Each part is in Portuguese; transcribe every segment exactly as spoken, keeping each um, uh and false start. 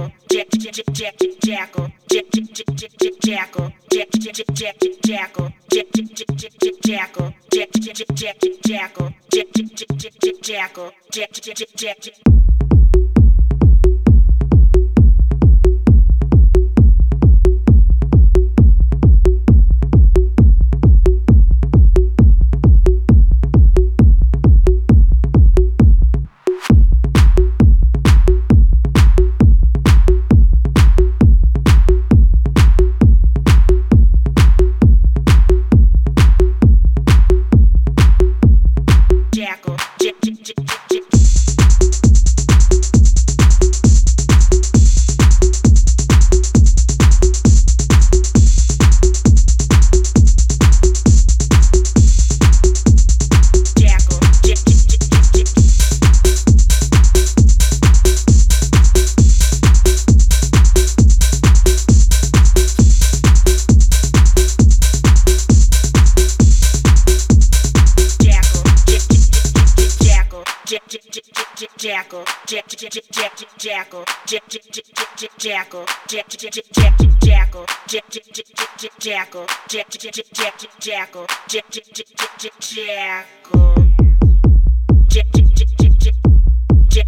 jackal, jack jack jack jackal, jack jack jack jackal, jack jack jack jackal, jack jack jack jackal, jack jack jack jackal, jack jack jack jackal, jack jack jack. Jackal, jack jack jack jack. Jackal, jack jack jack jackal, jack jack jack jackal, jack jack jack jackal, jack jack jack jackal, jack jack jack jackal, jack jack jack jackal, jack jack jack jack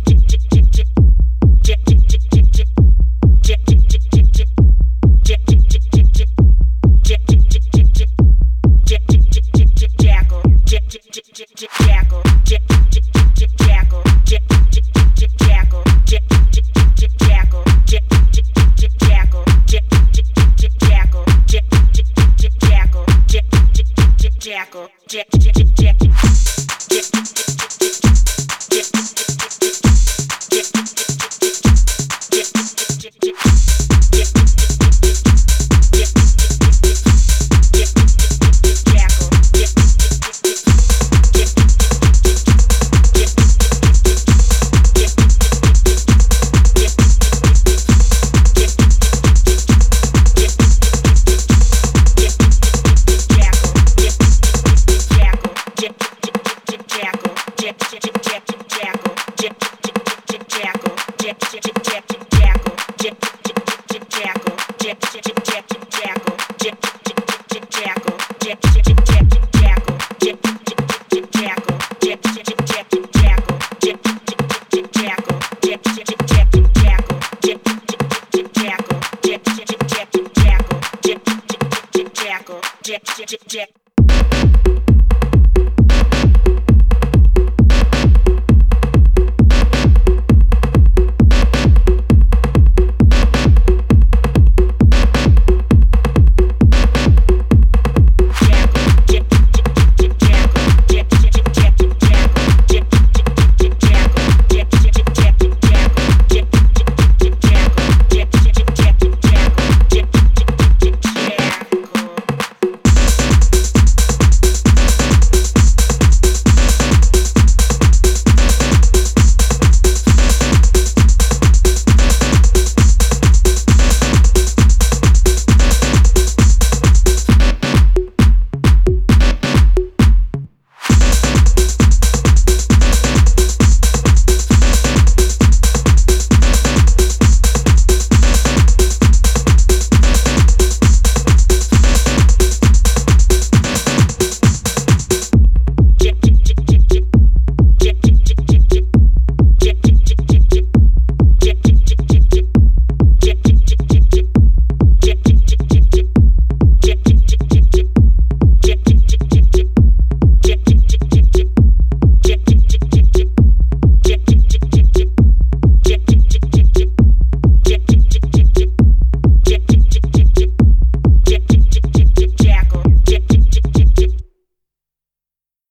Jackal, jack jack jack jack jack